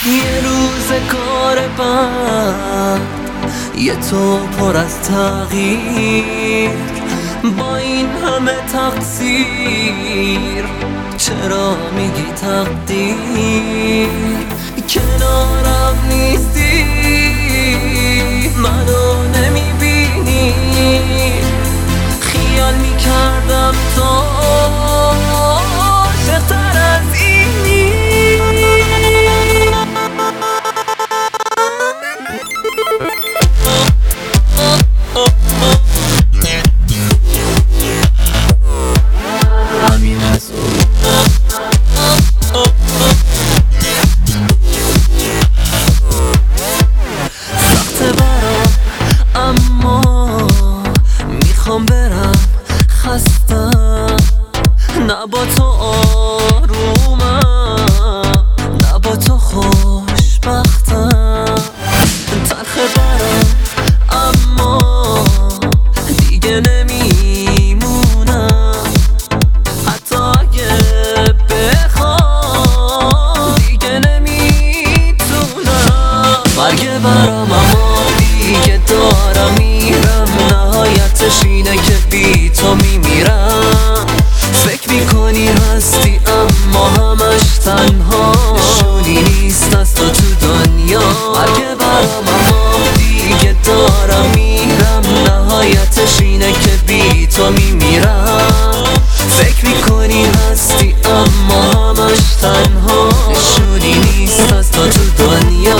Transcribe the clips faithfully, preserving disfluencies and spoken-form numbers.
یه روز کار بعد یه تو پر از تغییر، با این همه تقصیر چرا میگی تقدیر؟ کنارم نیستی، منو نمیبینی، خیال میکردم تو عاشق‌تر از اینی. میخوام برم خستم، نه با تو آرومم، نه با تو خوشبختم. تلخه برم اما دیگه نمیمونم، حتی اگه بخوام دیگه نمیتونم. برگه برم اما دیگه دارم میرم، نهایتش اینه که بی تو میمیرم. فکر میکنی هستی اما همش تنها، نشونی نیست از تو تو دنیا. برگه برم اما دیگه دارم میرم، نهایتش اینه که بی تو میمیرم. فکر میکنی هستی اما همش تنها، نشونی نیست از تو تو دنیا.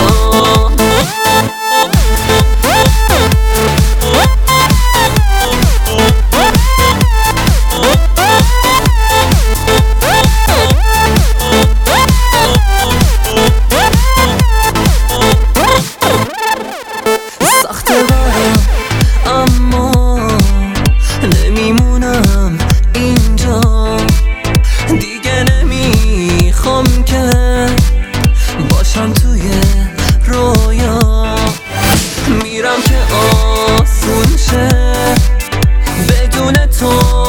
نمیمونم اینجا دیگه، نمیخوام که باشم توی رویا. میرم که آسون شه بدون تو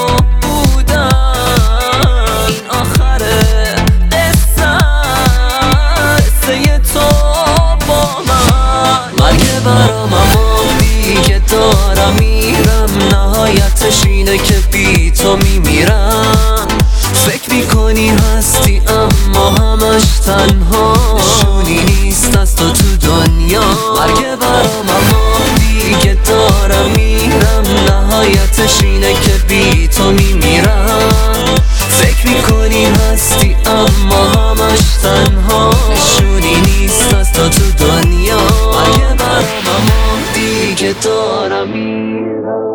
بودم، این آخر قصه قصه تو با من. مرگه برام اما دیگه دارم میرم، نهایتش اینه که بی تو میمیرم. فکر میکنی هستی اما همش تنها، نشونی نیست از تو تو دنیا. مرگه برام اما دیگه دارم میرم، نهایتش اینه که بی تو میمیرم. فکر میکنی هستی اما همش تنها، نشونی نیست از تو تو دنیا. مرگه برام اما دیگه دارم میرم.